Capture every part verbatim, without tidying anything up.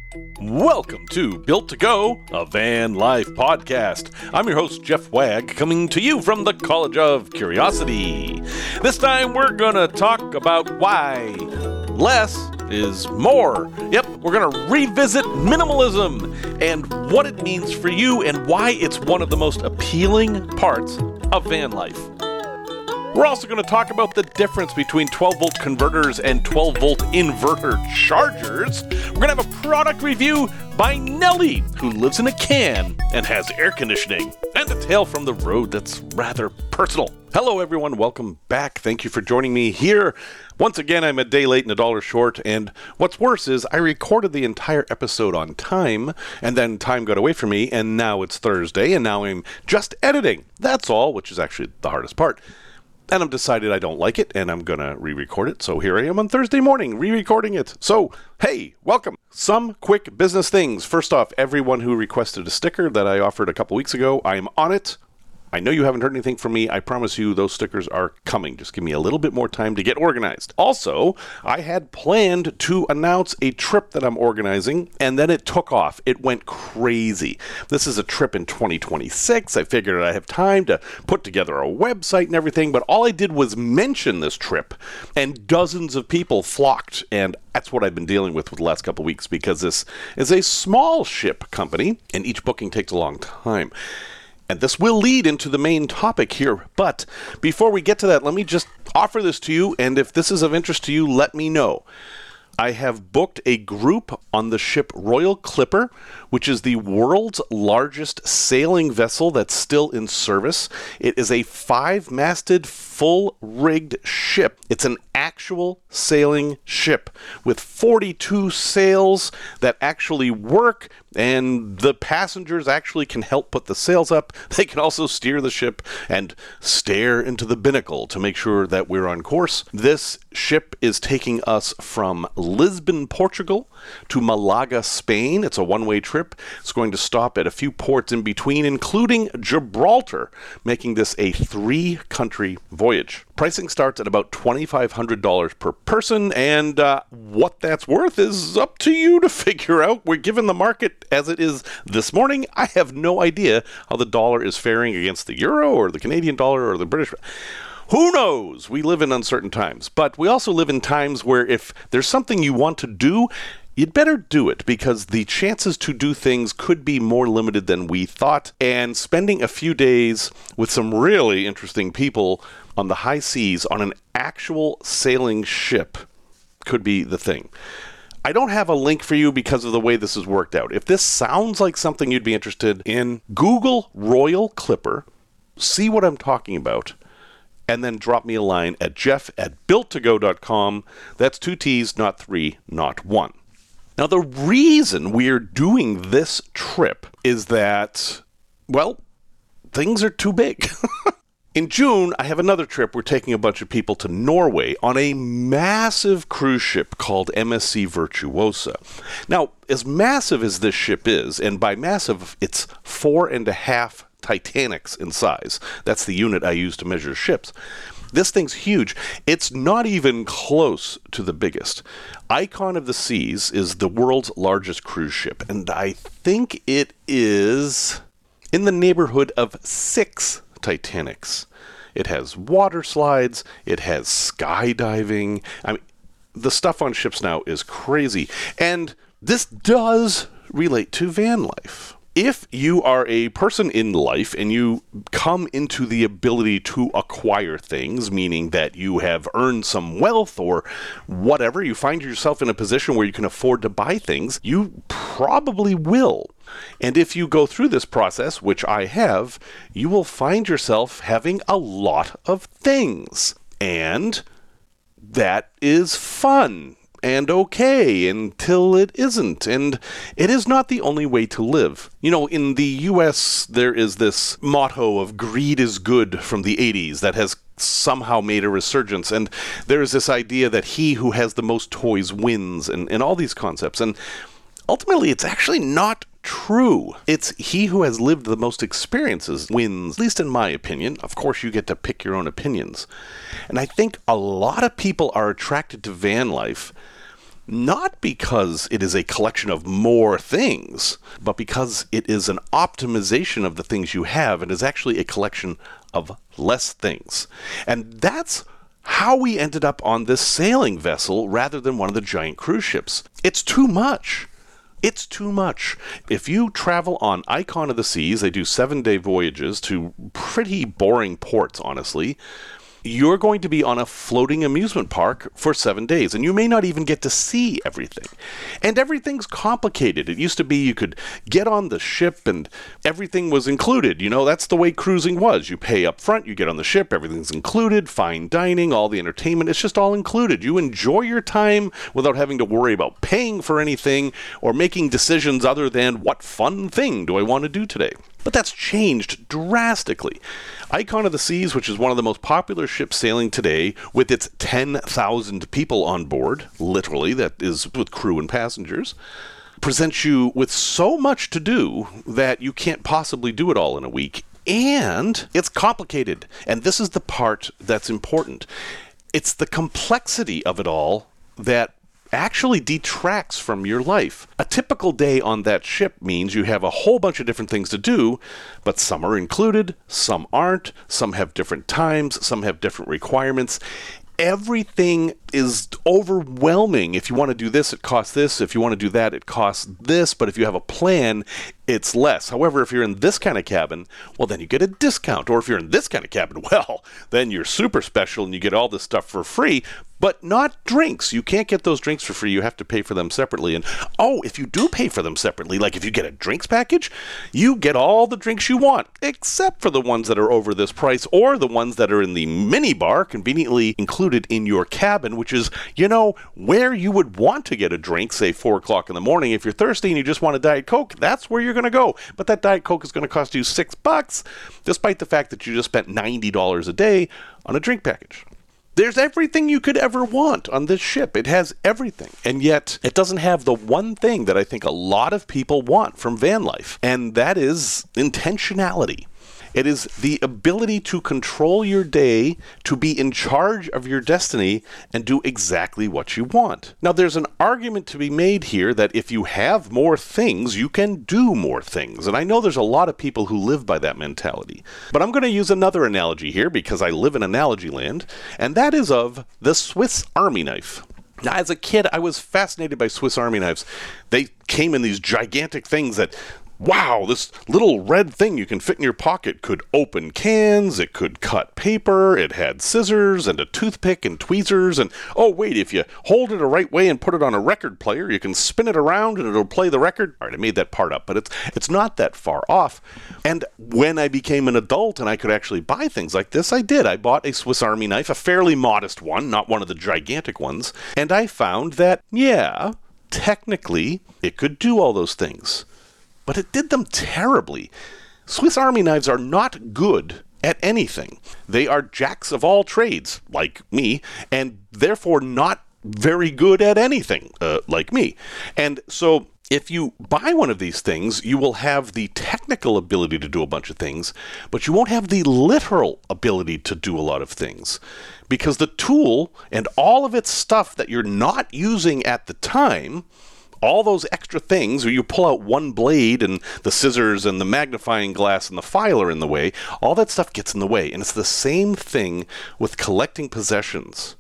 Welcome to Built to Go, a van life podcast. I'm your host, Jeff Wagg, coming to you from the College of Curiosity. This time we're going to talk about why less is more. Yep, we're going to revisit minimalism and what it means for you and why it's one of the most appealing parts of van life. We're also going to talk about the difference between twelve volt converters and twelve volt inverter chargers. We're going to have a product review by Nelly, who lives in a can and has air conditioning, and a tale from the road that's rather personal. Hello everyone, welcome back. Thank you for joining me here. Once again, I'm a day late and a dollar short, and what's worse is I recorded the entire episode on time, and then time got away from me, and now it's Thursday, and now I'm just editing. That's all, which is actually the hardest part. And I've decided I don't like it, and I'm going to re-record it. So here I am on Thursday morning, re-recording it. So, hey, welcome. Some quick business things. First off, everyone who requested a sticker that I offered a couple weeks ago, I am on it. I know you haven't heard anything from me. I promise you those stickers are coming. Just give me a little bit more time to get organized. Also, I had planned to announce a trip that I'm organizing, and then it took off. It went crazy. This is a trip in twenty twenty-six. I figured I'd have time to put together a website and everything, but all I did was mention this trip, and dozens of people flocked, and that's what I've been dealing with for the last couple weeks, because this is a small ship company, and each booking takes a long time. And this will lead into the main topic here. But before we get to that, let me just offer this to you. And if this is of interest to you, let me know. I have booked a group on the ship Royal Clipper, which is the world's largest sailing vessel that's still in service. It is a five-masted, full-rigged ship. It's an actual sailing ship with forty-two sails that actually work, and the passengers actually can help put the sails up. They can also steer the ship and stare into the binnacle to make sure that we're on course. This ship is taking us from Lisbon, Portugal to Malaga, Spain. It's a one-way trip. It's going to stop at a few ports in between, including Gibraltar, making this a three-country voyage. Pricing starts at about twenty-five hundred dollars per person, and uh, what that's worth is up to you to figure out. We're given the market as it is this morning. I have no idea how the dollar is faring against the euro or the Canadian dollar or the British. Who knows? We live in uncertain times, but we also live in times where if there's something you want to do, you'd better do it, because the chances to do things could be more limited than we thought, and spending a few days with some really interesting people on the high seas on an actual sailing ship could be the thing. I don't have a link for you because of the way this has worked out. If this sounds like something you'd be interested in, Google Royal Clipper, see what I'm talking about, and then drop me a line at jeff at built to go dot com. That's two T's, not three, not one. Now, the reason we're doing this trip is that, well, things are too big. In June, I have another trip. We're taking a bunch of people to Norway on a massive cruise ship called M S C Virtuosa. Now, as massive as this ship is, and by massive, it's four and a half Titanics in size. That's the unit I use to measure ships. This thing's huge. It's not even close to the biggest. Icon of the Seas is the world's largest cruise ship, and I think it is in the neighborhood of six Titanics. It has water slides. It has skydiving. I mean, the stuff on ships now is crazy. And this does relate to van life. If you are a person in life and you come into the ability to acquire things, meaning that you have earned some wealth or whatever, you find yourself in a position where you can afford to buy things, you probably will. And if you go through this process, which I have, you will find yourself having a lot of things. And that is fun and okay until it isn't. And it is not the only way to live. You know, in the U S, there is this motto of greed is good from the eighties that has somehow made a resurgence. And there is this idea that he who has the most toys wins, and, and all these concepts. And ultimately, it's actually not true. It's he who has lived the most experiences wins, at least in my opinion. Of course, you get to pick your own opinions. And I think a lot of people are attracted to van life not because it is a collection of more things, but because it is an optimization of the things you have and is actually a collection of less things. And that's how we ended up on this sailing vessel rather than one of the giant cruise ships. It's too much. It's too much. If you travel on Icon of the Seas, they do seven-day voyages to pretty boring ports, honestly. You're going to be on a floating amusement park for seven days, and you may not even get to see everything. And everything's complicated. It used to be you could get on the ship and everything was included. You know, that's the way cruising was. You pay up front, you get on the ship, everything's included, fine dining, all the entertainment, it's just all included. You enjoy your time without having to worry about paying for anything or making decisions other than what fun thing do I want to do today. But that's changed drastically. Icon of the Seas, which is one of the most popular ships sailing today, with its ten thousand people on board, literally, that is with crew and passengers, presents you with so much to do that you can't possibly do it all in a week. And it's complicated. And this is the part that's important. It's the complexity of it all that actually detracts from your life. A typical day on that ship means you have a whole bunch of different things to do, but some are included, some aren't, some have different times, some have different requirements. Everything is overwhelming. If you want to do this, it costs this. If you want to do that, it costs this. But if you have a plan, it's less. However, if you're in this kind of cabin, well, then you get a discount. Or if you're in this kind of cabin, well, then you're super special and you get all this stuff for free, but not drinks. You can't get those drinks for free. You have to pay for them separately. And, oh, if you do pay for them separately, like if you get a drinks package, you get all the drinks you want, except for the ones that are over this price or the ones that are in the mini bar conveniently included in your cabin, which is, you know, where you would want to get a drink, say four o'clock in the morning. If you're thirsty and you just want a Diet Coke, that's where you're going to go. But that Diet Coke is going to cost you six bucks, despite the fact that you just spent ninety dollars a day on a drink package. There's everything you could ever want on this ship. It has everything. And yet, it doesn't have the one thing that I think a lot of people want from van life, and that is intentionality. It is the ability to control your day, to be in charge of your destiny, and do exactly what you want. Now, there's an argument to be made here that if you have more things, you can do more things. And I know there's a lot of people who live by that mentality. But I'm going to use another analogy here because I live in analogy land, and that is of the Swiss Army knife. Now, as a kid, I was fascinated by Swiss Army knives. They came in these gigantic things that, wow, this little red thing you can fit in your pocket could open cans, it could cut paper, it had scissors and a toothpick and tweezers, and oh wait, if you hold it the right way and put it on a record player, you can spin it around and it'll play the record. All right, I made that part up, but it's it's not that far off. And when I became an adult and I could actually buy things like this, I did. I bought a Swiss Army knife, a fairly modest one, not one of the gigantic ones, and I found that, yeah, technically, it could do all those things. But it did them terribly. Swiss Army knives are not good at anything. They are jacks of all trades, like me, and therefore not very good at anything, uh, like me. And so if you buy one of these things, you will have the technical ability to do a bunch of things, but you won't have the literal ability to do a lot of things. Because the tool and all of its stuff that you're not using at the time, all those extra things where you pull out one blade and the scissors and the magnifying glass and the file are in the way, all that stuff gets in the way. And it's the same thing with collecting possessions.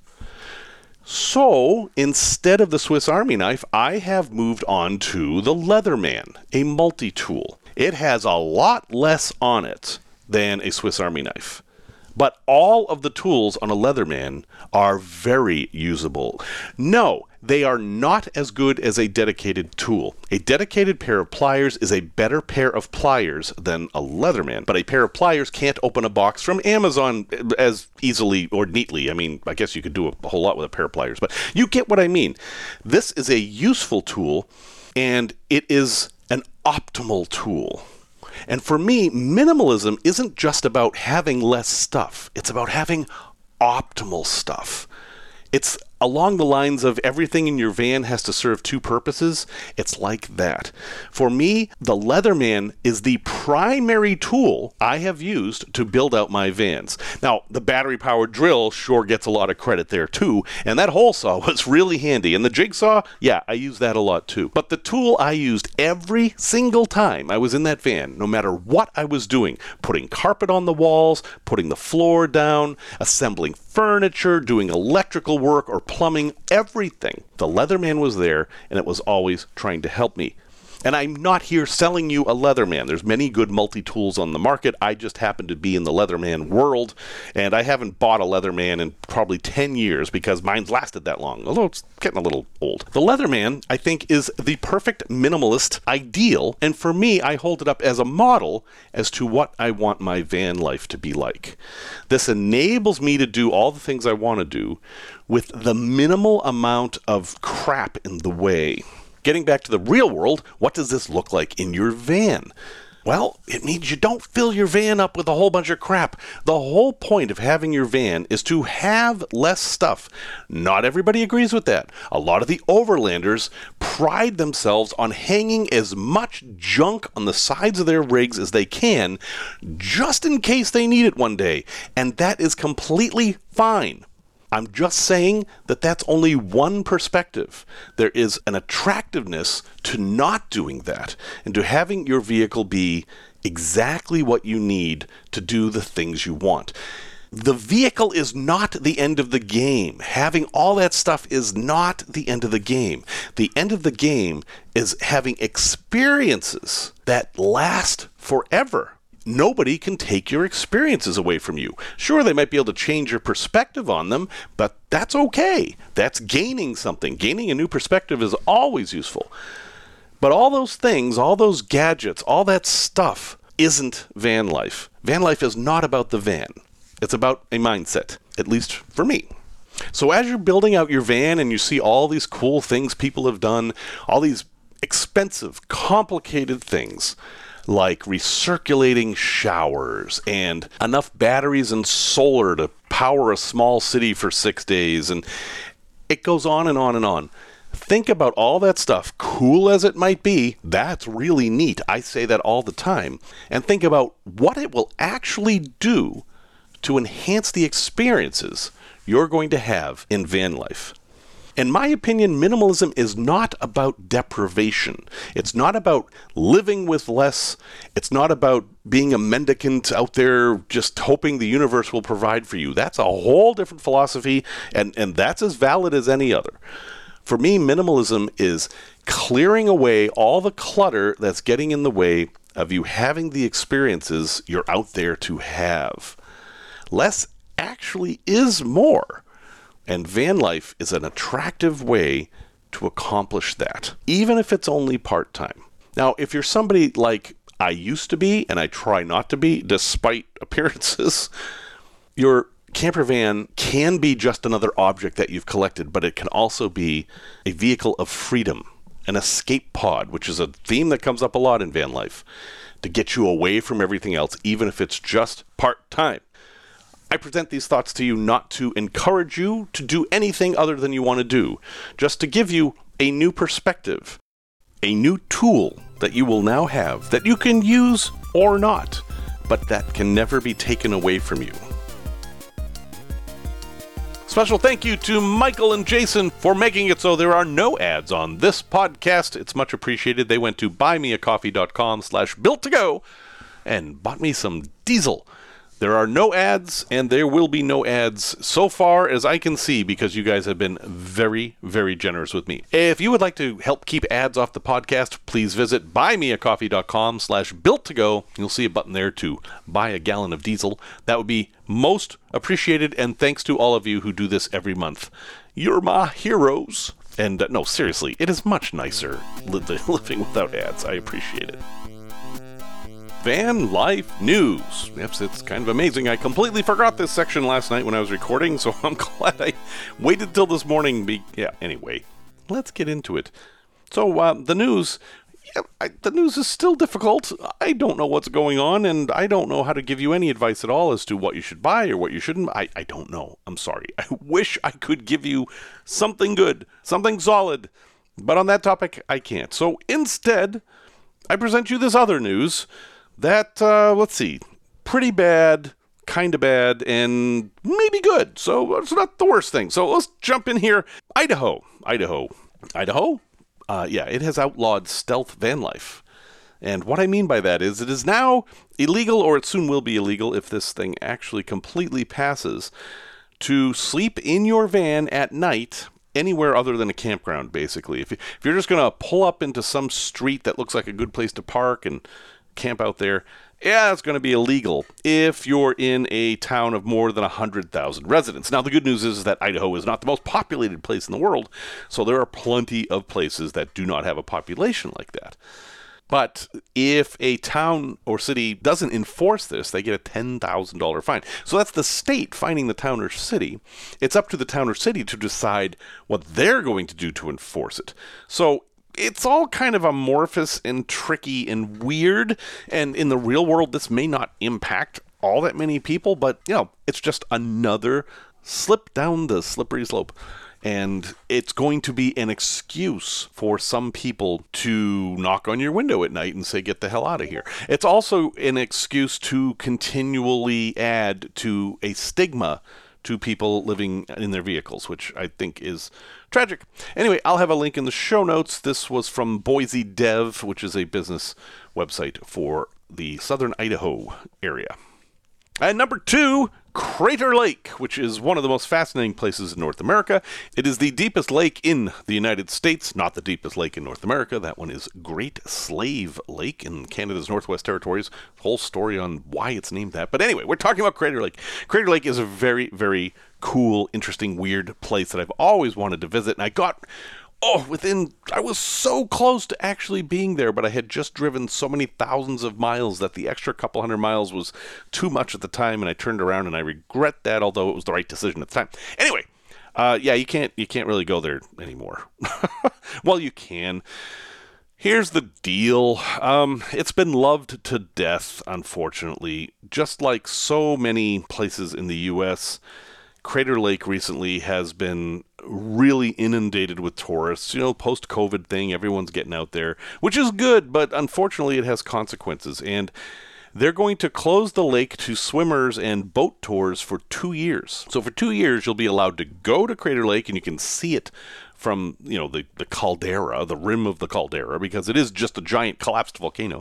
So instead of the Swiss Army knife, I have moved on to the Leatherman, a multi-tool. It has a lot less on it than a Swiss Army knife. But all of the tools on a Leatherman are very usable. No, they are not as good as a dedicated tool. A dedicated pair of pliers is a better pair of pliers than a Leatherman. But a pair of pliers can't open a box from Amazon as easily or neatly. I mean, I guess you could do a whole lot with a pair of pliers, but you get what I mean. This is a useful tool, and it is an optimal tool. And for me, minimalism isn't just about having less stuff. It's about having optimal stuff. It's along the lines of everything in your van has to serve two purposes, it's like that. For me, the Leatherman is the primary tool I have used to build out my vans. Now, the battery-powered drill sure gets a lot of credit there too, and that hole saw was really handy. And the jigsaw, yeah, I use that a lot too. But the tool I used every single time I was in that van, no matter what I was doing, putting carpet on the walls, putting the floor down, assembling furniture, doing electrical work or plumbing, everything. The Leatherman was there, and it was always trying to help me. And I'm not here selling you a Leatherman. There's many good multi-tools on the market. I just happen to be in the Leatherman world, and I haven't bought a Leatherman in probably ten years because mine's lasted that long, although it's getting a little old. The Leatherman, I think, is the perfect minimalist ideal, and for me, I hold it up as a model as to what I want my van life to be like. This enables me to do all the things I want to do with the minimal amount of crap in the way. Getting back to the real world, what does this look like in your van? Well, it means you don't fill your van up with a whole bunch of crap. The whole point of having your van is to have less stuff. Not everybody agrees with that. A lot of the overlanders pride themselves on hanging as much junk on the sides of their rigs as they can, just in case they need it one day. And that is completely fine. I'm just saying that that's only one perspective. There is an attractiveness to not doing that and to having your vehicle be exactly what you need to do the things you want. The vehicle is not the end of the game. Having all that stuff is not the end of the game. The end of the game is having experiences that last forever. Nobody can take your experiences away from you. Sure, they might be able to change your perspective on them, but that's okay. That's gaining something. Gaining a new perspective is always useful. But all those things, all those gadgets, all that stuff isn't van life. Van life is not about the van. It's about a mindset, at least for me. So as you're building out your van and you see all these cool things people have done, all these expensive, complicated things, like recirculating showers and enough batteries and solar to power a small city for six days. And it goes on and on and on. Think about all that stuff, cool as it might be. That's really neat. I say that all the time. And think about what it will actually do to enhance the experiences you're going to have in van life. In my opinion, minimalism is not about deprivation. It's not about living with less. It's not about being a mendicant out there just hoping the universe will provide for you. That's a whole different philosophy, and, and that's as valid as any other. For me, minimalism is clearing away all the clutter that's getting in the way of you having the experiences you're out there to have. Less actually is more. And van life is an attractive way to accomplish that, even if it's only part-time. Now, if you're somebody like I used to be, and I try not to be, despite appearances, your camper van can be just another object that you've collected, but it can also be a vehicle of freedom, an escape pod, which is a theme that comes up a lot in van life, to get you away from everything else, even if it's just part-time. I present these thoughts to you not to encourage you to do anything other than you want to do, just to give you a new perspective, a new tool that you will now have that you can use or not, but that can never be taken away from you. Special thank you to Michael and Jason for making it so there are no ads on this podcast. It's much appreciated. They went to buymeacoffee.com slash built to go and bought me some diesel. There are no ads, and there will be no ads so far as I can see because you guys have been very, very generous with me. If you would like to help keep ads off the podcast, please visit buymeacoffee.com slash built to go. You'll see a button there to buy a gallon of diesel. That would be most appreciated, and thanks to all of you who do this every month. You're my heroes. And uh, no, seriously, it is much nicer li- living without ads. I appreciate it. Van life news. Yes, it's kind of amazing. I completely forgot this section last night when I was recording, so I'm glad I waited till this morning. Be- yeah, anyway, let's get into it. So, uh, the news, yeah, I, the news is still difficult. I don't know what's going on, and I don't know how to give you any advice at all as to what you should buy or what you shouldn't. I, I don't know. I'm sorry. I wish I could give you something good, something solid, but on that topic, I can't. So instead, I present you this other news that, uh, let's see, pretty bad, kind of bad, and maybe good. So it's not the worst thing. So let's jump in here. Idaho. Idaho. Idaho? Uh, yeah, it has outlawed stealth van life. And what I mean by that is it is now illegal, or it soon will be illegal if this thing actually completely passes, to sleep in your van at night anywhere other than a campground, basically. If, you, if you're just going to pull up into some street that looks like a good place to park and camp out there, yeah, it's going to be illegal if you're in a town of more than one hundred thousand residents. Now, the good news is that Idaho is not the most populated place in the world, so there are plenty of places that do not have a population like that. But if a town or city doesn't enforce this, they get a ten thousand dollars fine. So that's the state fining the town or city. It's up to the town or city to decide what they're going to do to enforce it. So it's all kind of amorphous and tricky and weird. And in the real world, this may not impact all that many people, but, you know, it's just another slip down the slippery slope. And it's going to be an excuse for some people to knock on your window at night and say, get the hell out of here. It's also an excuse to continually add to a stigma to people living in their vehicles, which I think is tragic. Anyway, I'll have a link in the show notes. This was from Boise Dev, which is a business website for the southern Idaho area. And number two, Crater Lake, which is one of the most fascinating places in North America. It is the deepest lake in the United States, not the deepest lake in North America. That one is Great Slave Lake in Canada's Northwest Territories. Whole story on why it's named that. But anyway, we're talking about Crater Lake. Crater Lake is a very, very cool, interesting, weird place that I've always wanted to visit. And I got... Oh, within, I was so close to actually being there, but I had just driven so many thousands of miles that the extra couple hundred miles was too much at the time, and I turned around, and I regret that, although it was the right decision at the time. Anyway, uh, yeah, you can't, you can't really go there anymore. Well, you can. Here's the deal. Um, it's been loved to death, unfortunately. Just like so many places in the U S, Crater Lake recently has been really inundated with tourists. You know, post-COVID thing, everyone's getting out there, which is good, but unfortunately it has consequences. And they're going to close the lake to swimmers and boat tours for two years. So for two years, you'll be allowed to go to Crater Lake, and you can see it from, you know, the, the caldera, the rim of the caldera, because it is just a giant collapsed volcano.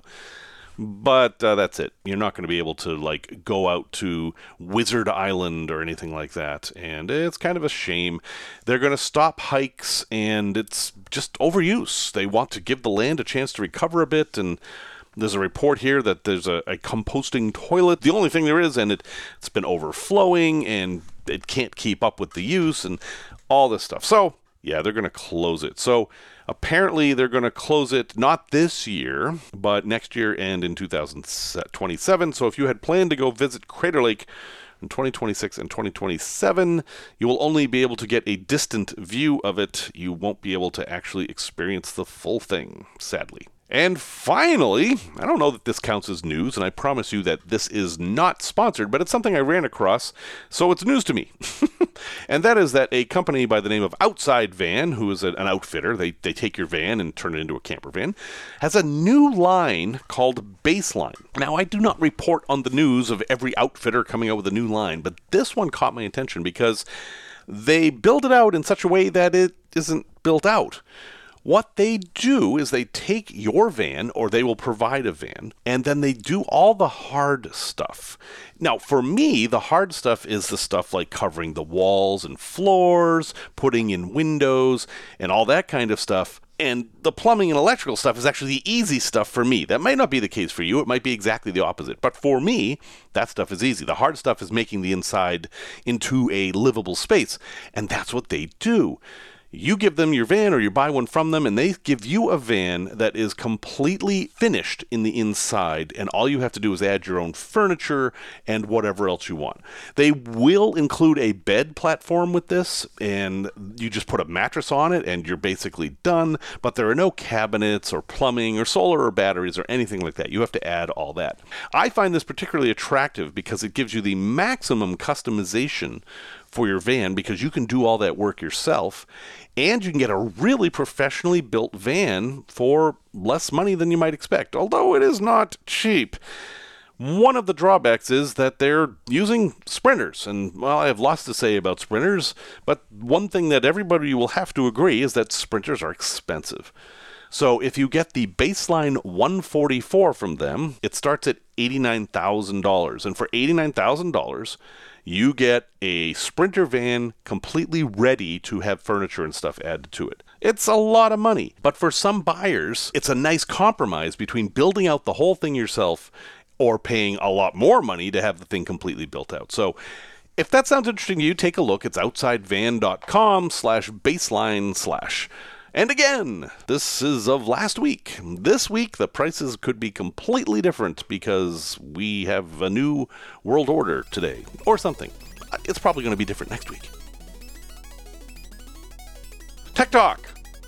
But uh, that's it. You're not going to be able to, like, go out to Wizard Island or anything like that. And it's kind of a shame. They're going to stop hikes, and it's just overuse. They want to give the land a chance to recover a bit. And there's a report here that there's a, a composting toilet. The only thing there is, and it, it's been overflowing, and it can't keep up with the use and all this stuff. So, yeah, they're going to close it. So apparently they're going to close it not this year, but next year and in two thousand twenty-seven. So if you had planned to go visit Crater Lake in twenty twenty-six and twenty twenty-seven, you will only be able to get a distant view of it. You won't be able to actually experience the full thing, sadly. And finally, I don't know that this counts as news, and I promise you that this is not sponsored, but it's something I ran across, so it's news to me. And that is that a company by the name of Outside Van, who is an outfitter, they, they take your van and turn it into a camper van, has a new line called Baseline. Now, I do not report on the news of every outfitter coming out with a new line, but this one caught my attention because they build it out in such a way that it isn't built out. What they do is they take your van, or they will provide a van, and then they do all the hard stuff. Now, for me, the hard stuff is the stuff like covering the walls and floors, putting in windows, and all that kind of stuff. And the plumbing and electrical stuff is actually the easy stuff for me. That might not be the case for you. It might be exactly the opposite. But for me, that stuff is easy. The hard stuff is making the inside into a livable space. And that's what they do. You give them your van or you buy one from them, and they give you a van that is completely finished in the inside, and all you have to do is add your own furniture and whatever else you want. They will include a bed platform with this, and you just put a mattress on it and you're basically done, but there are no cabinets or plumbing or solar or batteries or anything like that. You have to add all that. I find this particularly attractive because it gives you the maximum customization for your van, because you can do all that work yourself, and you can get a really professionally built van for less money than you might expect, although it is not cheap. One of the drawbacks is that they're using Sprinters, and, well, I have lots to say about Sprinters, but one thing that everybody will have to agree is that Sprinters are expensive. So if you get the baseline one forty-four from them, it starts at eighty-nine thousand dollars, and for eighty-nine thousand dollars, you get a Sprinter van completely ready to have furniture and stuff added to it. It's a lot of money, but for some buyers, it's a nice compromise between building out the whole thing yourself or paying a lot more money to have the thing completely built out. So if that sounds interesting to you, take a look. It's outsidevan.com slash baseline slash. And again, this is of last week. This week, the prices could be completely different because we have a new world order today, or something. It's probably going to be different next week. Tech Talk.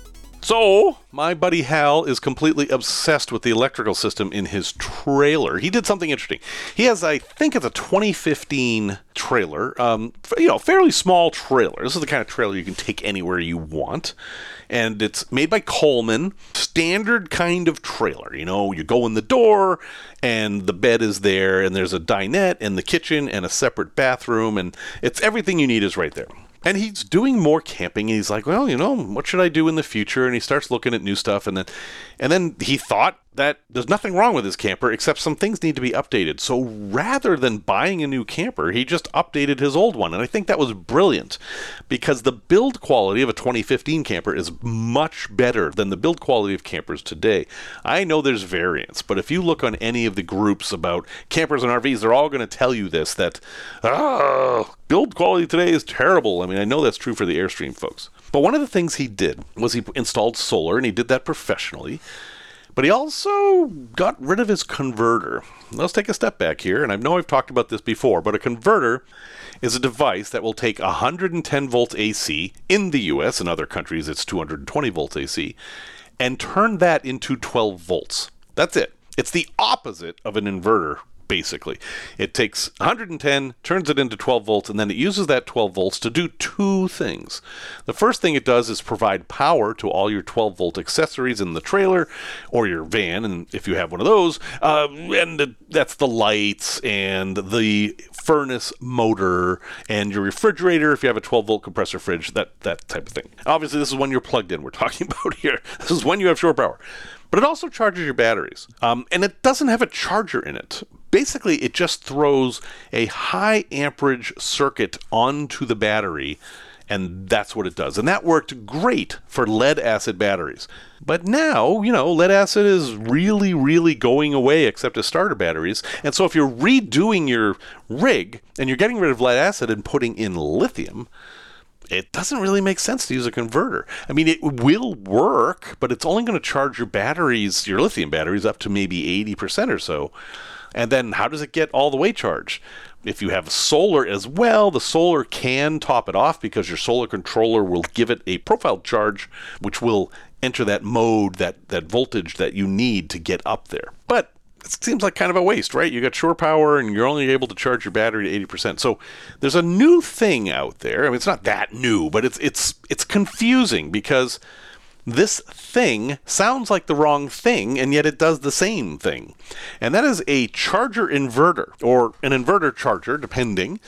So, my buddy Hal is completely obsessed with the electrical system in his trailer. He did something interesting. He has, I think it's a twenty fifteen trailer, um, you know, fairly small trailer. This is the kind of trailer you can take anywhere you want. And it's made by Coleman, standard kind of trailer. You know, you go in the door and the bed is there and there's a dinette and the kitchen and a separate bathroom, and it's everything you need is right there. And he's doing more camping, and he's like, well, you know, what should I do in the future? And he starts looking at new stuff, and then and then he thought that there's nothing wrong with his camper, except some things need to be updated. So rather than buying a new camper, he just updated his old one. And I think that was brilliant, because the build quality of a twenty fifteen camper is much better than the build quality of campers today. I know there's variance, but if you look on any of the groups about campers and R Vs, they're all going to tell you this, that, oh, build quality today is terrible. I mean, I know that's true for the Airstream folks. But one of the things he did was he installed solar, and he did that professionally. But he also got rid of his converter. Let's take a step back here, and I know I've talked about this before, but a converter is a device that will take one hundred ten volts A C in the U S, in other countries it's two hundred twenty volts A C, and turn that into twelve volts. That's it. It's the opposite of an inverter, basically. It takes one hundred ten, turns it into twelve volts, and then it uses that twelve volts to do two things. The first thing it does is provide power to all your twelve volt accessories in the trailer or your van, and if you have one of those, uh, and the, that's the lights and the furnace motor and your refrigerator if you have a twelve volt compressor fridge, that, that type of thing. Obviously, this is when you're plugged in we're talking about here. This is when you have shore power. But it also charges your batteries, um, and it doesn't have a charger in it. Basically, it just throws a high amperage circuit onto the battery, and that's what it does. And that worked great for lead acid batteries. But now, you know, lead acid is really, really going away except as starter batteries. And so if you're redoing your rig and you're getting rid of lead acid and putting in lithium, it doesn't really make sense to use a converter. I mean, it will work, but it's only going to charge your batteries, your lithium batteries, up to maybe eighty percent or so. And then how does it get all the way charged? If you have solar as well, the solar can top it off because your solar controller will give it a profile charge, which will enter that mode, that, that voltage that you need to get up there. But it seems like kind of a waste, right? You got shore power and you're only able to charge your battery to eighty percent. So there's a new thing out there. I mean, it's not that new, but it's it's it's confusing because this thing sounds like the wrong thing, and yet it does the same thing. And that is a charger inverter, or an inverter charger, depending.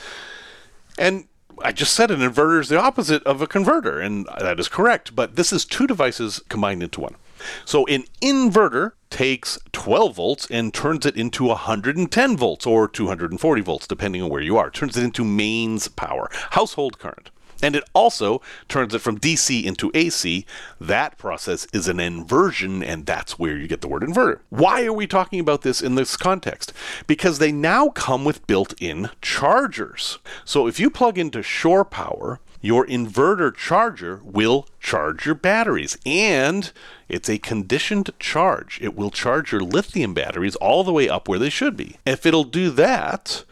And I just said an inverter is the opposite of a converter, and that is correct. But this is two devices combined into one. So an inverter takes twelve volts and turns it into one hundred ten volts, or two hundred forty volts, depending on where you are. Turns it into mains power, household current. And it also turns it from D C into A C. That process is an inversion, and that's where you get the word inverter. Why are we talking about this in this context? Because they now come with built-in chargers. So if you plug into shore power, your inverter charger will charge your batteries. And it's a conditioned charge. It will charge your lithium batteries all the way up where they should be. If it'll do that,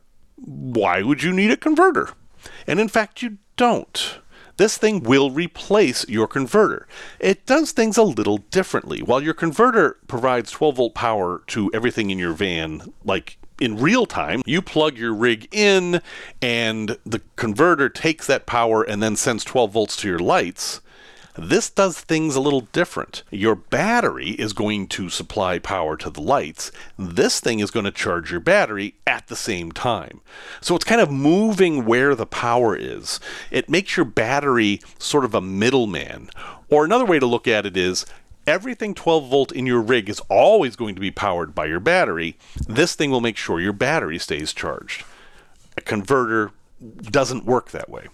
why would you need a converter? And in fact, you don't. This thing will replace your converter. It does things a little differently. While your converter provides twelve volt power to everything in your van, like in real time, you plug your rig in and the converter takes that power and then sends twelve volts to your lights. This does things a little different. Your battery is going to supply power to the lights. This thing is going to charge your battery at the same time. So it's kind of moving where the power is. It makes your battery sort of a middleman. Or another way to look at it is, everything twelve volt in your rig is always going to be powered by your battery. This thing will make sure your battery stays charged. A converter doesn't work that way.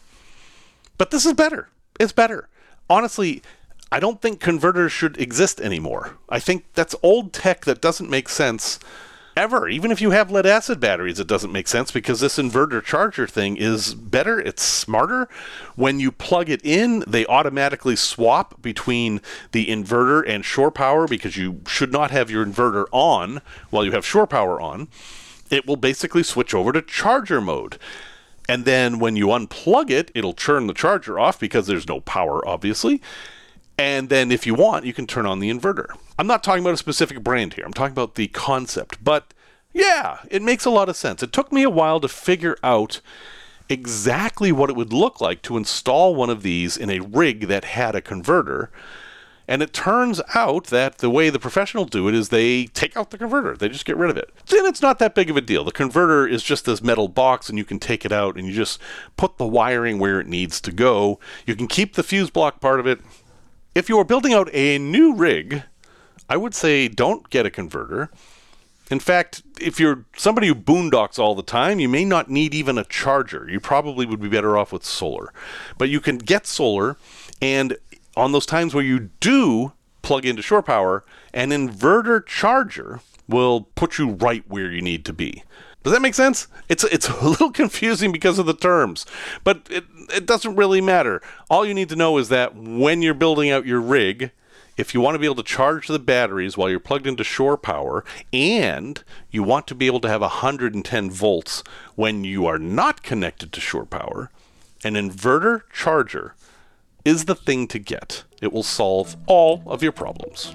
But this is better. It's better. Honestly, I don't think converters should exist anymore. I think that's old tech that doesn't make sense ever. Even if you have lead acid batteries, it doesn't make sense because this inverter charger thing is better. It's smarter. When you plug it in, they automatically swap between the inverter and shore power because you should not have your inverter on while you have shore power on. It will basically switch over to charger mode. And then when you unplug it, it'll turn the charger off because there's no power, obviously. And then if you want, you can turn on the inverter. I'm not talking about a specific brand here. I'm talking about the concept. But yeah, it makes a lot of sense. It took me a while to figure out exactly what it would look like to install one of these in a rig that had a converter. And it turns out that the way the professionals do it is they take out the converter. They just get rid of it. Then it's not that big of a deal. The converter is just this metal box and you can take it out and you just put the wiring where it needs to go. You can keep the fuse block part of it. If you are building out a new rig, I would say don't get a converter. In fact, if you're somebody who boondocks all the time, you may not need even a charger. You probably would be better off with solar. But you can get solar, and on those times where you do plug into shore power, an inverter charger will put you right where you need to be. Does that make sense? It's it's a little confusing because of the terms, but it, it doesn't really matter. All you need to know is that when you're building out your rig, if you want to be able to charge the batteries while you're plugged into shore power, and you want to be able to have one hundred ten volts when you are not connected to shore power, an inverter charger is the thing to get. It will solve all of your problems.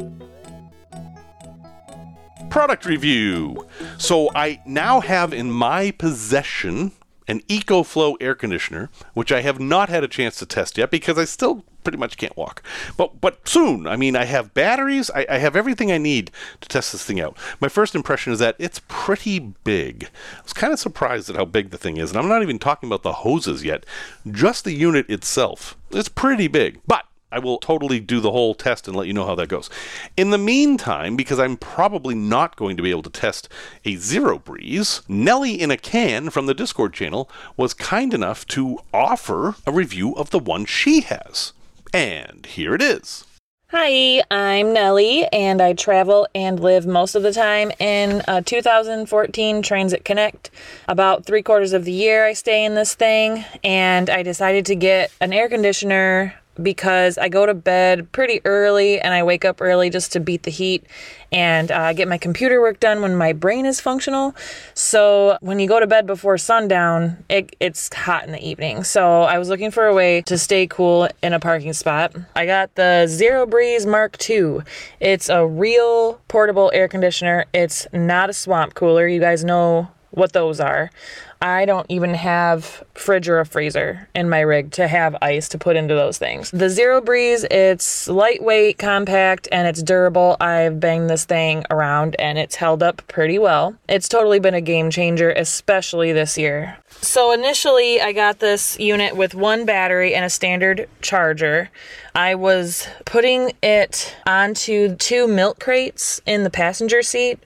Product review. So I now have in my possession an EcoFlow air conditioner, which I have not had a chance to test yet because I still pretty much can't walk. But but soon. I mean, I have batteries. I, I have everything I need to test this thing out. My first impression is that it's pretty big. I was kind of surprised at how big the thing is. And I'm not even talking about the hoses yet. Just the unit itself. It's pretty big. But I will totally do the whole test and let you know how that goes. In the meantime, because I'm probably not going to be able to test a Zero Breeze, Nelly in a Can from the Discord channel was kind enough to offer a review of the one she has. And here it is. Hi, I'm Nelly, and I travel and live most of the time in a two thousand fourteen Transit Connect. About three quarters of the year I stay in this thing, and I decided to get an air conditioner because I go to bed pretty early and I wake up early just to beat the heat and uh, get my computer work done when my brain is functional. So when you go to bed before sundown, it, it's hot in the evening. So I was looking for a way to stay cool in a parking spot. I got the Zero Breeze Mark two. It's a real portable air conditioner. It's not a swamp cooler. You guys know what those are. I don't even have fridge or a freezer in my rig to have ice to put into those things. The Zero Breeze, it's lightweight, compact, and it's durable. I've banged this thing around and it's held up pretty well. It's totally been a game changer, especially this year. So initially I got this unit with one battery and a standard charger. I was putting it onto two milk crates in the passenger seat,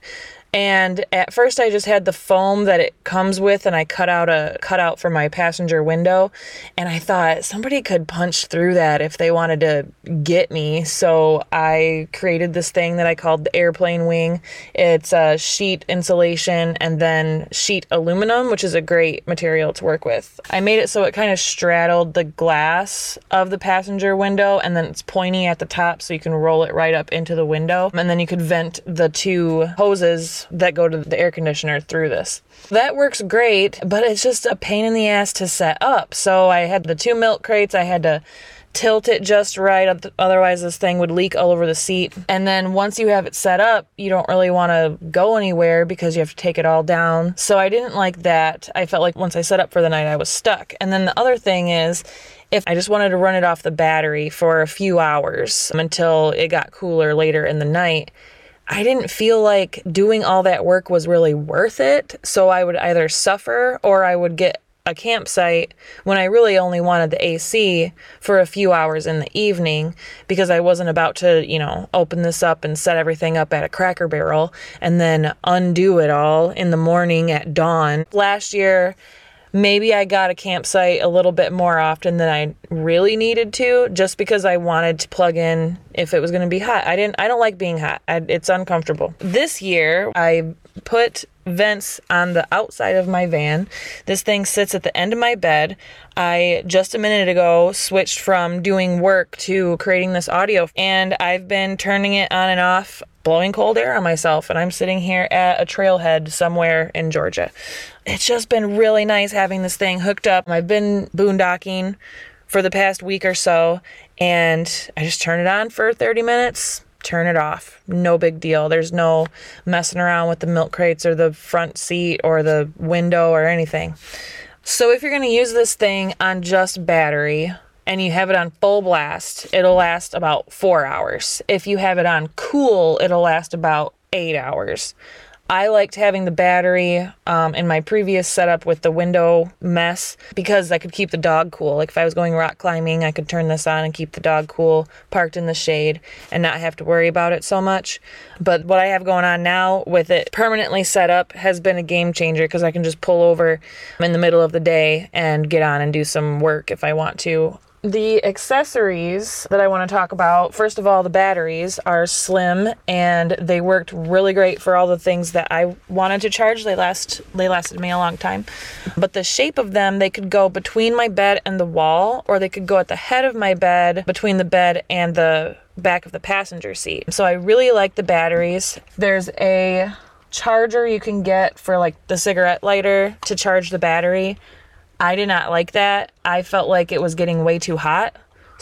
And at first I just had the foam that it comes with, and I cut out a cutout for my passenger window. And I thought somebody could punch through that if they wanted to get me. So I created this thing that I called the airplane wing. It's a sheet insulation and then sheet aluminum, which is a great material to work with. I made it so it kind of straddled the glass of the passenger window, and then it's pointy at the top so you can roll it right up into the window. And then you could vent the two hoses that go to the air conditioner through this. That works great, but it's just a pain in the ass to set up. So I had the two milk crates. I had to tilt it just right, otherwise this thing would leak all over the seat. And then once you have it set up, you don't really want to go anywhere because you have to take it all down. So I didn't like that. I felt like once I set up for the night, I was stuck. And then the other thing is, if I just wanted to run it off the battery for a few hours until it got cooler later in the night, I didn't feel like doing all that work was really worth it. So I would either suffer or I would get a campsite when I really only wanted the A C for a few hours in the evening, because I wasn't about to, you know, open this up and set everything up at a Cracker Barrel and then undo it all in the morning at dawn. Last year, maybe I got a campsite a little bit more often than I really needed to, just because I wanted to plug in if it was going to be hot. I didn't, I don't like being hot. I, it's uncomfortable. This year, I put vents on the outside of my van. This thing sits at the end of my bed. I just a minute ago switched from doing work to creating this audio, and I've been turning it on and off, blowing cold air on myself, and I'm sitting here at a trailhead somewhere in Georgia. It's just been really nice having this thing hooked up. I've been boondocking for the past week or so, and I just turn it on for thirty minutes, turn it off. No big deal. There's no messing around with the milk crates or the front seat or the window or anything. So if you're going to use this thing on just battery and you have it on full blast, it'll last about four hours. If you have it on cool, it'll last about eight hours. I liked having the battery um, in my previous setup with the window mess because I could keep the dog cool. Like if I was going rock climbing, I could turn this on and keep the dog cool, parked in the shade, and not have to worry about it so much. But what I have going on now with it permanently set up has been a game changer, because I can just pull over in the middle of the day and get on and do some work if I want to. The accessories that I want to talk about, first of all, the batteries are slim and they worked really great for all the things that I wanted to charge. They last they lasted me a long time. But the shape of them, they could go between my bed and the wall, or they could go at the head of my bed, between the bed and the back of the passenger seat. So I really like the batteries. There's a charger you can get for like the cigarette lighter to charge the battery. I did not like that. I felt like it was getting way too hot,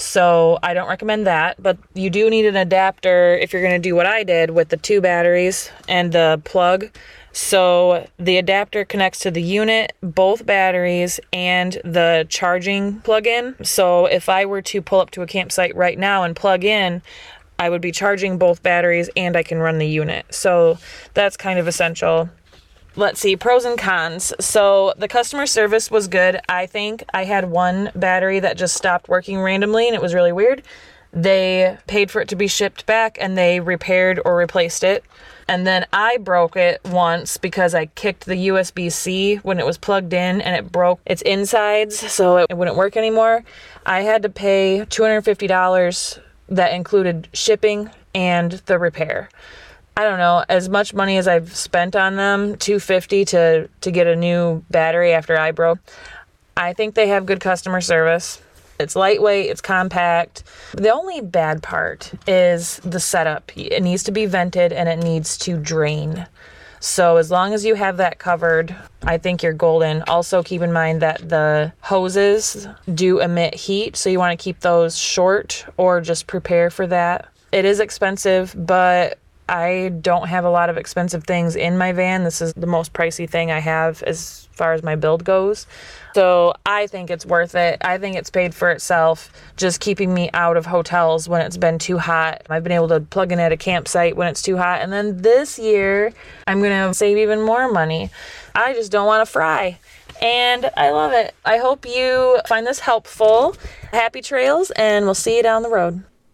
so I don't recommend that. But you do need an adapter if you're going to do what I did with the two batteries and the plug. So the adapter connects to the unit, both batteries, and the charging plug-in. So if I were to pull up to a campsite right now and plug in, I would be charging both batteries and I can run the unit. So that's kind of essential. Let's see, pros and cons. So the customer service was good. I think I had one battery that just stopped working randomly, and it was really weird. They paid for it to be shipped back, and they repaired or replaced it. And then I broke it once because I kicked the U S B C when it was plugged in, and it broke its insides, so it wouldn't work anymore. I had to pay two hundred fifty dollars. That included shipping and the repair. I don't know, as much money as I've spent on them, two hundred fifty dollars to, to get a new battery after I broke. I think they have good customer service. It's lightweight, it's compact. The only bad part is the setup. It needs to be vented and it needs to drain. So as long as you have that covered, I think you're golden. Also keep in mind that the hoses do emit heat, so you want to keep those short or just prepare for that. It is expensive, but I don't have a lot of expensive things in my van. This is the most pricey thing I have as far as my build goes. So I think it's worth it. I think it's paid for itself, just keeping me out of hotels when it's been too hot. I've been able to plug in at a campsite when it's too hot. And then this year, I'm going to save even more money. I just don't want to fry. And I love it. I hope you find this helpful. Happy trails, and we'll see you down the road.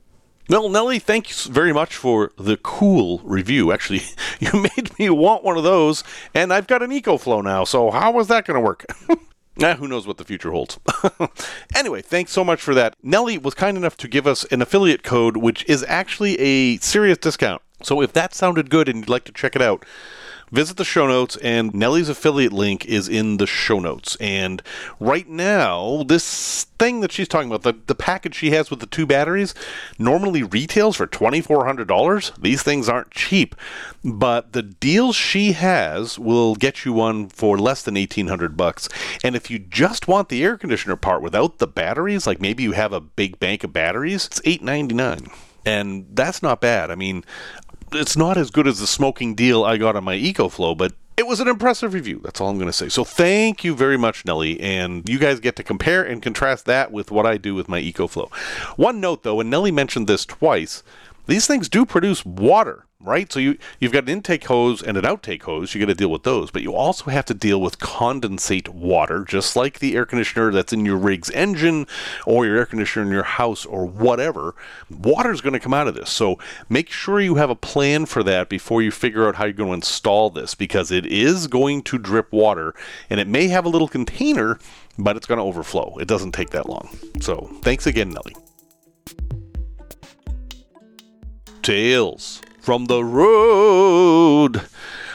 Well, Nellie, thank you very much for the cool review. Actually, you made me want one of those, and I've got an EcoFlow now, so how is that going to work? Eh, who knows what the future holds. Anyway, thanks so much for that. Nellie was kind enough to give us an affiliate code, which is actually a serious discount. So if that sounded good and you'd like to check it out, visit the show notes, and Nellie's affiliate link is in the show notes. And right now, this thing that she's talking about, the, the package she has with the two batteries, normally retails for twenty-four hundred dollars. These things aren't cheap, but the deal she has will get you one for less than eighteen hundred bucks. And if you just want the air conditioner part without the batteries, like maybe you have a big bank of batteries, it's eight ninety-nine. And that's not bad. I mean, it's not as good as the smoking deal I got on my EcoFlow, but it was an impressive review. That's all I'm going to say. So thank you very much, Nellie. And you guys get to compare and contrast that with what I do with my EcoFlow. One note, though, and Nellie mentioned this twice, these things do produce water, right? So you, you've got an intake hose and an outtake hose. You got to deal with those. But you also have to deal with condensate water, just like the air conditioner that's in your rig's engine or your air conditioner in your house or whatever. Water is going to come out of this. So make sure you have a plan for that before you figure out how you're going to install this, because it is going to drip water, and it may have a little container, but it's going to overflow. It doesn't take that long. So thanks again, Nellie. Tales from the road.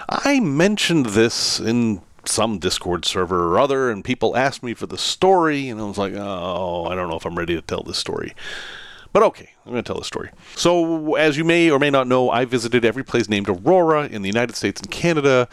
I mentioned this in some Discord server or other, and people asked me for the story, and I was like, oh, I don't know if I'm ready to tell this story. But okay, I'm going to tell the story. So, as you may or may not know, I visited every place named Aurora in the United States and Canada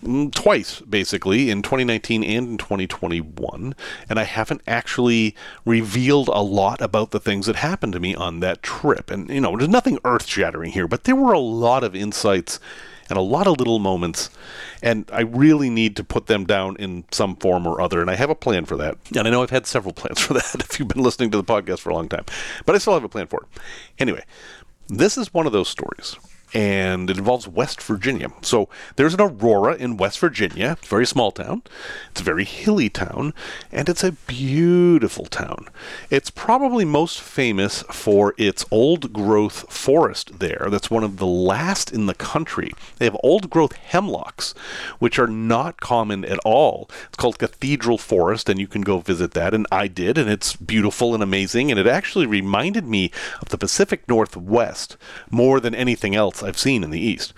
twice, basically, in twenty nineteen and in twenty twenty-one, and I haven't actually revealed a lot about the things that happened to me on that trip. And, you know, there's nothing earth-shattering here, but there were a lot of insights and a lot of little moments, and I really need to put them down in some form or other, and I have a plan for that. And I know I've had several plans for that if you've been listening to the podcast for a long time, but I still have a plan for it. Anyway, this is one of those stories, and it involves West Virginia. So there's an Aurora in West Virginia. It's a very small town. It's a very hilly town, and it's a beautiful town. It's probably most famous for its old-growth forest there. That's one of the last in the country. They have old-growth hemlocks, which are not common at all. It's called Cathedral Forest, and you can go visit that, and I did, and it's beautiful and amazing, and it actually reminded me of the Pacific Northwest more than anything else I've seen in the East.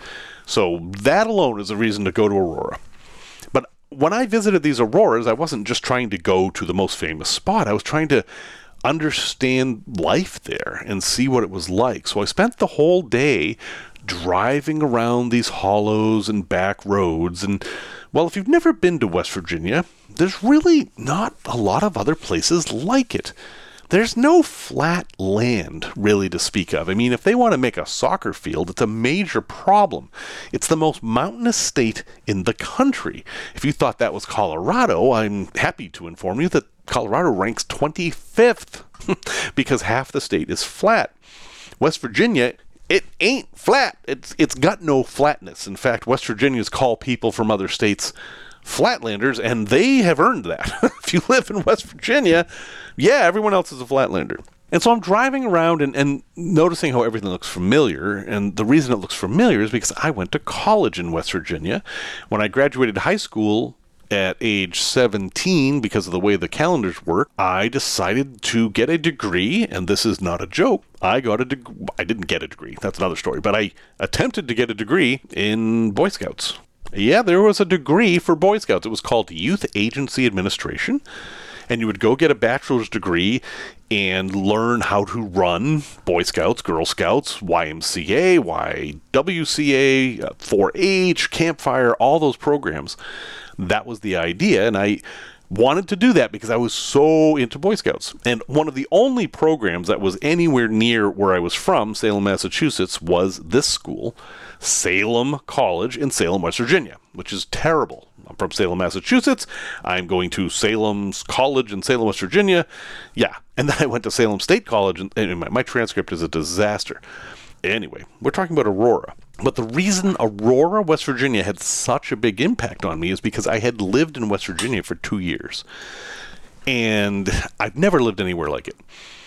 So that alone is a reason to go to Aurora. But when I visited these Auroras, I wasn't just trying to go to the most famous spot. I was trying to understand life there and see what it was like. So I spent the whole day driving around these hollows and back roads. And, well, if you've never been to West Virginia, there's really not a lot of other places like it. There's no flat land, really, to speak of. I mean, if they want to make a soccer field, it's a major problem. It's the most mountainous state in the country. If you thought that was Colorado, I'm happy to inform you that Colorado ranks twenty-fifth because half the state is flat. West Virginia, it ain't flat. It's It's got no flatness. In fact, West Virginians call people from other states Flatlanders, and they have earned that. If you live in West Virginia, yeah, everyone else is a Flatlander. And so I'm driving around and, and noticing how everything looks familiar, and the reason it looks familiar is because I went to college in West Virginia. When I graduated high school at age seventeen, because of the way the calendars work, I decided to get a degree, and this is not a joke. I got a degree. I didn't get a degree. That's another story. But I attempted to get a degree in Boy Scouts. Yeah, there was a degree for Boy Scouts. It was called Youth Agency Administration. And you would go get a bachelor's degree and learn how to run Boy Scouts, Girl Scouts, Y M C A, Y W C A, four H, Campfire, all those programs. That was the idea, and I wanted to do that because I was so into Boy Scouts. And one of the only programs that was anywhere near where I was from, Salem, Massachusetts, was this school, Salem College in Salem, West Virginia, which is terrible. I'm from Salem, Massachusetts. I'm going to Salem's College in Salem, West Virginia. Yeah. And then I went to Salem State College, and, and my, my transcript is a disaster. Anyway, we're talking about Aurora. But the reason Aurora, West Virginia had such a big impact on me is because I had lived in West Virginia for two years. And I've never lived anywhere like it.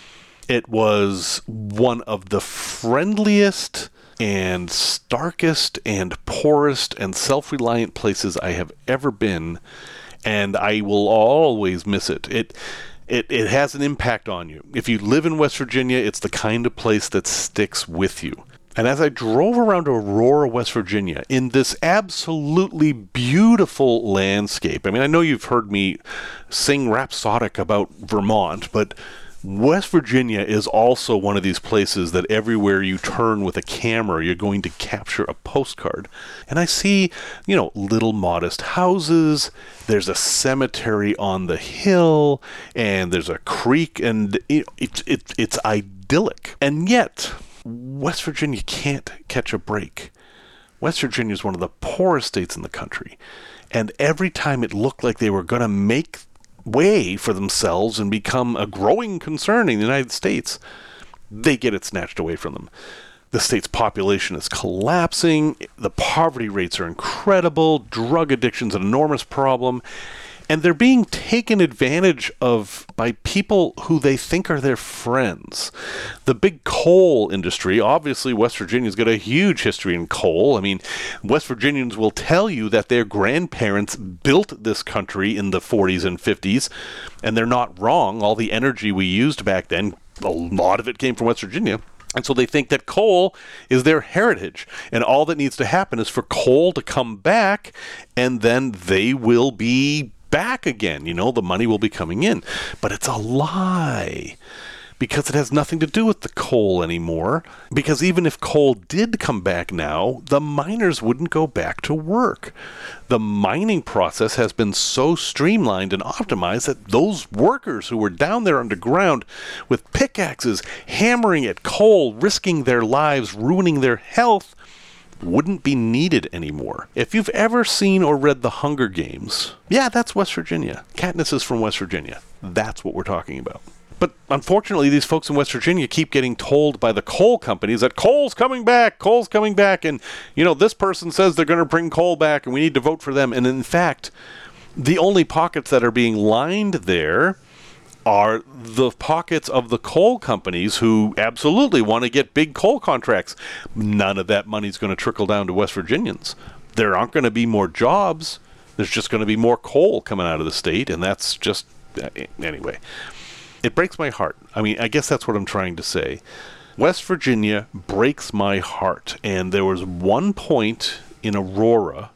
It was one of the friendliest and starkest and poorest and self-reliant places I have ever been, and I will always miss it. It it it has an impact on you. If you live in West Virginia, it's the kind of place that sticks with you. And as I drove around Aurora, West Virginia, in this absolutely beautiful landscape, I mean, I know you've heard me sing rhapsodic about Vermont, but West Virginia is also one of these places that everywhere you turn with a camera, you're going to capture a postcard. And I see, you know, little modest houses, there's a cemetery on the hill, and there's a creek, and it, it, it, it's idyllic. And yet, West Virginia can't catch a break. West Virginia is one of the poorest states in the country. And every time it looked like they were going to make way for themselves and become a growing concern in the United States, they get it snatched away from them. The state's population is collapsing, the poverty rates are incredible, drug addiction's an enormous problem, and they're being taken advantage of by people who they think are their friends. The big coal industry, obviously West Virginia's got a huge history in coal. I mean, West Virginians will tell you that their grandparents built this country in the forties and fifties, and they're not wrong. All the energy we used back then, a lot of it came from West Virginia. And so they think that coal is their heritage, and all that needs to happen is for coal to come back, and then they will be back again. You know, the money will be coming in. But it's a lie, because it has nothing to do with the coal anymore. Because even if coal did come back now, the miners wouldn't go back to work. The mining process has been so streamlined and optimized that those workers who were down there underground with pickaxes, hammering at coal, risking their lives, ruining their health, wouldn't be needed anymore. If you've ever seen or read The Hunger Games, yeah, that's West Virginia. Katniss is from West Virginia. That's what we're talking about. But unfortunately, these folks in West Virginia keep getting told by the coal companies that coal's coming back, coal's coming back, and, you know, this person says they're going to bring coal back and we need to vote for them. And in fact, the only pockets that are being lined there are the pockets of the coal companies who absolutely want to get big coal contracts. None of that money's going to trickle down to West Virginians. There aren't going to be more jobs. There's just going to be more coal coming out of the state, and that's just... Anyway, it breaks my heart. I mean, I guess that's what I'm trying to say. West Virginia breaks my heart, and there was one point in Aurora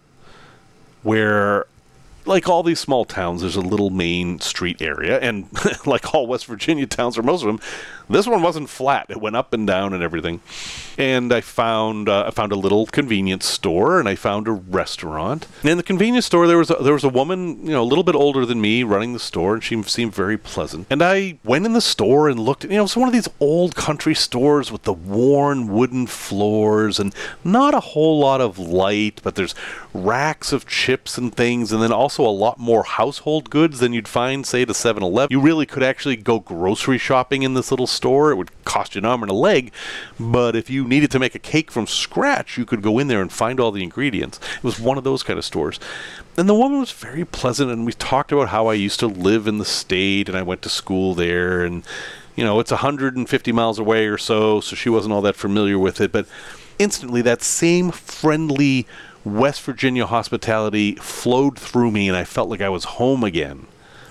where, like all these small towns, there's a little main street area, and like all West Virginia towns, or most of them, this one wasn't flat. It went up and down and everything. And I found uh, I found a little convenience store, and I found a restaurant. And in the convenience store, there was a, there was a woman, you know, a little bit older than me, running the store, and she seemed very pleasant. And I went in the store and looked at, you know, it's one of these old country stores with the worn wooden floors and not a whole lot of light, but there's racks of chips and things, and then also a lot more household goods than you'd find, say, at a seven eleven. You really could actually go grocery shopping in this little store. It would cost you an arm and a leg, but if you needed to make a cake from scratch, you could go in there and find all the ingredients. It was one of those kind of stores. And the woman was very pleasant, and we talked about how I used to live in the state, and I went to school there, and, you know, it's one hundred fifty miles away or so, so she wasn't all that familiar with it, but instantly that same friendly West Virginia hospitality flowed through me, and I felt like I was home again.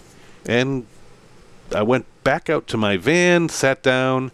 And I went back out to my van, sat down,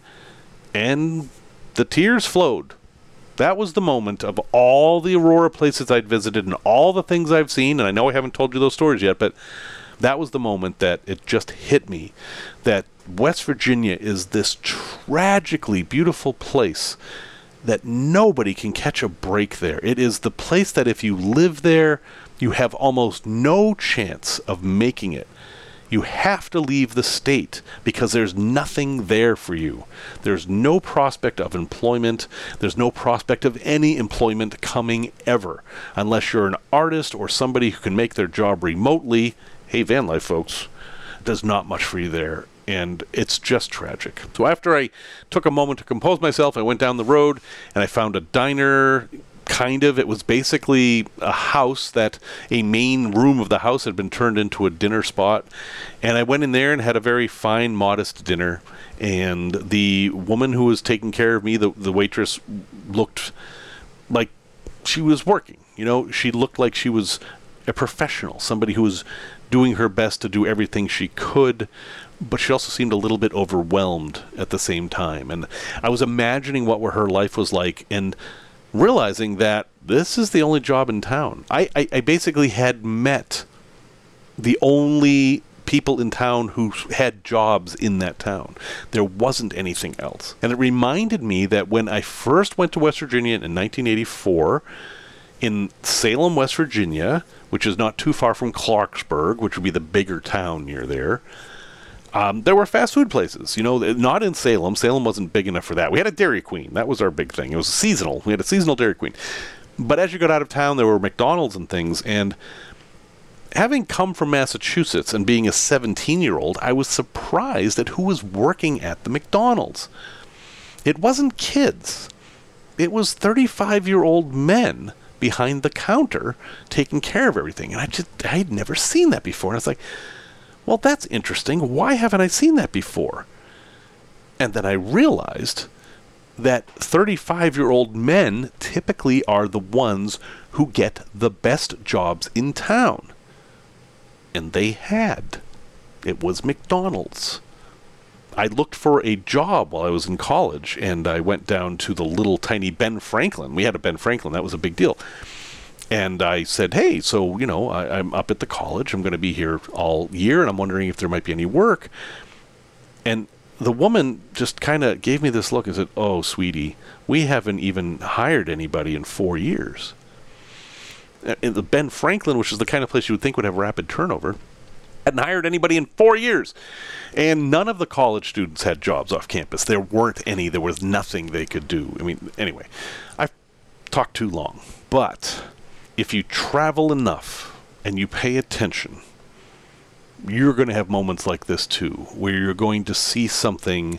and the tears flowed. That was the moment of all the Aurora places I'd visited and all the things I've seen, and I know I haven't told you those stories yet, but that was the moment that it just hit me, that West Virginia is this tragically beautiful place that nobody can catch a break there. It is the place that if you live there, you have almost no chance of making it. You have to leave the state because there's nothing there for you. There's no prospect of employment. There's no prospect of any employment coming ever, unless you're an artist or somebody who can make their job remotely. Hey, van life folks, there's not much for you there. And it's just tragic. So after I took a moment to compose myself, I went down the road and I found a diner kind of. It was basically a house that a main room of the house had been turned into a dinner spot. And I went in there and had a very fine, modest dinner. And the woman who was taking care of me, the, the waitress, looked like she was working. You know, she looked like she was a professional, somebody who was doing her best to do everything she could. But she also seemed a little bit overwhelmed at the same time. And I was imagining what her life was like and realizing that this is the only job in town. I, I, I basically had met the only people in town who had jobs in that town. There wasn't anything else. And it reminded me that when I first went to West Virginia in nineteen eighty-four, in Salem, West Virginia, which is not too far from Clarksburg, which would be the bigger town near there, Um, there were fast food places, you know, not in Salem. Salem wasn't big enough for that. We had a Dairy Queen. That was our big thing. It was seasonal. We had a seasonal Dairy Queen. But as you got out of town, there were McDonald's and things. And having come from Massachusetts and being a seventeen-year-old, I was surprised at who was working at the McDonald's. It wasn't kids. It was thirty-five-year-old men behind the counter taking care of everything. And I just, I had never seen that before. And I was like, well, that's interesting. Why haven't I seen that before? And then I realized that thirty-five-year-old men typically are the ones who get the best jobs in town. And they had. It was McDonald's. I looked for a job while I was in college, and I went down to the little tiny Ben Franklin. We had a Ben Franklin. That was a big deal. And I said, hey, so, you know, I, I'm up at the college. I'm going to be here all year, and I'm wondering if there might be any work. And the woman just kind of gave me this look and said, oh, sweetie, we haven't even hired anybody in four years. And the Ben Franklin, which is the kind of place you would think would have rapid turnover, hadn't hired anybody in four years. And none of the college students had jobs off campus. There weren't any. There was nothing they could do. I mean, anyway, I've talked too long. But if you travel enough and you pay attention, you're going to have moments like this too, where you're going to see something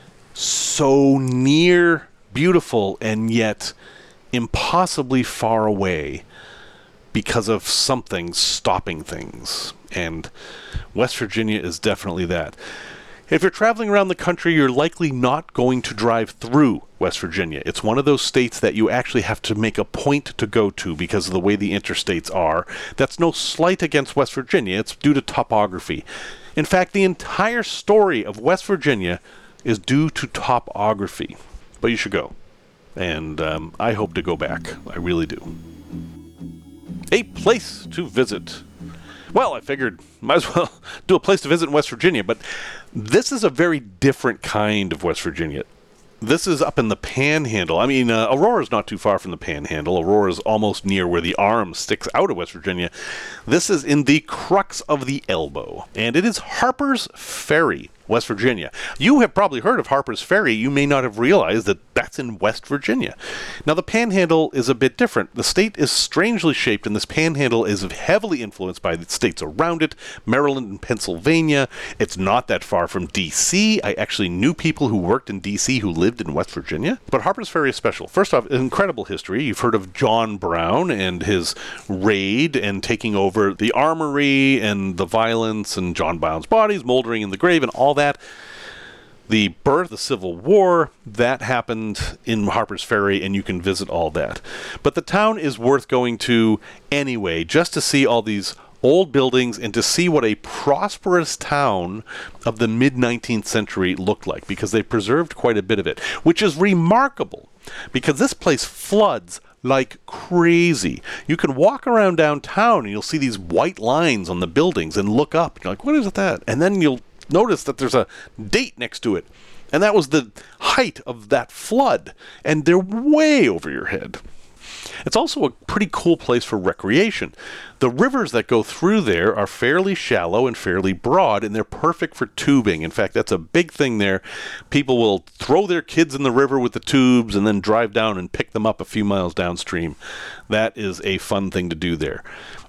so near beautiful and yet impossibly far away because of something stopping things. And West Virginia is definitely that. If you're traveling around the country, you're likely not going to drive through West Virginia. It's one of those states that you actually have to make a point to go to because of the way the interstates are. That's no slight against West Virginia. It's due to topography. In fact, the entire story of West Virginia is due to topography. But you should go. And um, I hope to go back. I really do. A place to visit. Well, I figured might as well do a place to visit in West Virginia, but this is a very different kind of West Virginia. This is up in the Panhandle. I mean, uh, Aurora's not too far from the Panhandle. Aurora's almost near where the arm sticks out of West Virginia. This is in the crux of the elbow, and it is Harper's Ferry, West Virginia. You have probably heard of Harper's Ferry. You may not have realized that that's in West Virginia. Now, the Panhandle is a bit different. The state is strangely shaped, and this Panhandle is heavily influenced by the states around it, Maryland and Pennsylvania. It's not that far from D C. I actually knew people who worked in D C who lived in West Virginia. But Harper's Ferry is special. First off, incredible history. You've heard of John Brown and his raid and taking over the armory and the violence and John Brown's bodies moldering in the grave and all that. The birth of the Civil War, that happened in Harper's Ferry, and you can visit all that. But the town is worth going to anyway, just to see all these old buildings and to see what a prosperous town of the mid-nineteenth century looked like, because they preserved quite a bit of it, which is remarkable, because this place floods like crazy. You can walk around downtown and you'll see these white lines on the buildings and look up. You're like, what is that? And then you'll notice that there's a date next to it. And that was the height of that flood. And they're way over your head. It's also a pretty cool place for recreation. The rivers that go through there are fairly shallow and fairly broad, and they're perfect for tubing. In fact, that's a big thing there. People will throw their kids in the river with the tubes and then drive down and pick them up a few miles downstream. That is a fun thing to do there.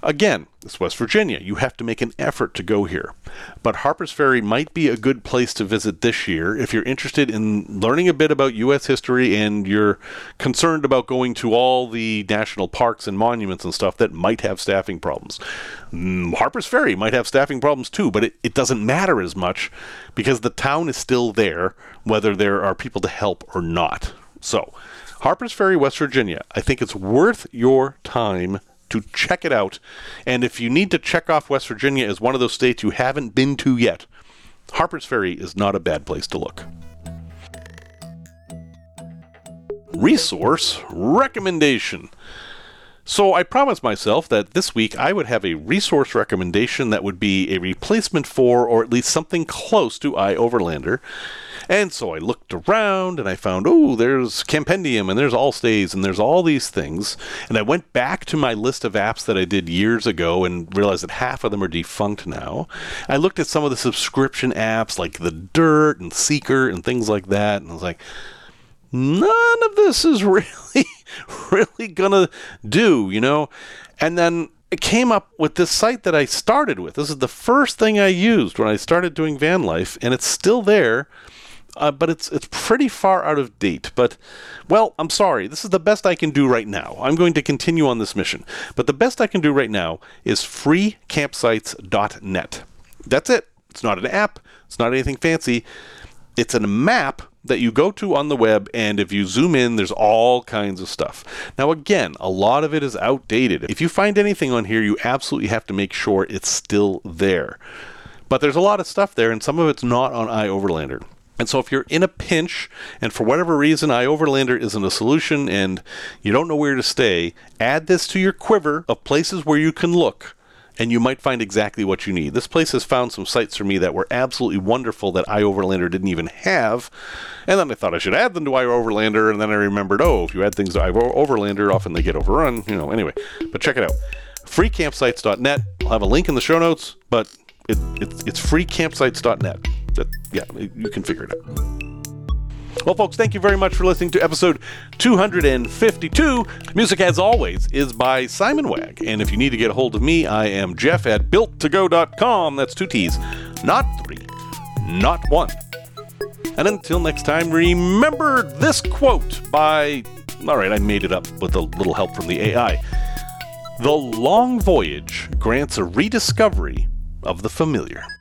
Again, it's West Virginia. You have to make an effort to go here. But Harpers Ferry might be a good place to visit this year if you're interested in learning a bit about U S history and you're concerned about going to all the national parks and monuments and stuff that might have staffing problems. Mm, Harpers Ferry might have staffing problems too, but it, it doesn't matter as much because the town is still there, whether there are people to help or not. So, Harpers Ferry, West Virginia, I think it's worth your time to check it out. And if you need to check off West Virginia as one of those states you haven't been to yet, Harpers Ferry is not a bad place to look. Resource recommendation. So I promised myself that this week I would have a resource recommendation that would be a replacement for, or at least something close to, iOverlander. And so I looked around and I found, oh, there's Campendium and there's Allstays and there's all these things. And I went back to my list of apps that I did years ago and realized that half of them are defunct now. I looked at some of the subscription apps like The Dirt and Seeker and things like that. And I was like, none of this is really, really gonna do, you know? And then it came up with this site that I started with. This is the first thing I used when I started doing van life, and it's still there. Uh, but it's it's pretty far out of date. But, well, I'm sorry. This is the best I can do right now. I'm going to continue on this mission. But the best I can do right now is free campsites dot net. That's it. It's not an app. It's not anything fancy. It's a map that you go to on the web, and if you zoom in, there's all kinds of stuff. Now, again, a lot of it is outdated. If you find anything on here, you absolutely have to make sure it's still there. But there's a lot of stuff there, and some of it's not on iOverlander. And so if you're in a pinch, and for whatever reason iOverlander isn't a solution, and you don't know where to stay, add this to your quiver of places where you can look, and you might find exactly what you need. This place has found some sites for me that were absolutely wonderful that iOverlander didn't even have, and then I thought I should add them to iOverlander, and then I remembered, oh, if you add things to iOverlander, often they get overrun, you know, anyway. But check it out. free campsites dot net. I'll have a link in the show notes, but it, it, it's free campsites dot net. That, yeah, you can figure it out. Well, folks, thank you very much for listening to episode two hundred fifty-two. Music, as always, is by Simon Wag. And if you need to get a hold of me, I am Jeff at built to go dot com. That's two T's, not three, not one. And until next time, remember this quote by... All right, I made it up with a little help from the A I. The long voyage grants a rediscovery of the familiar.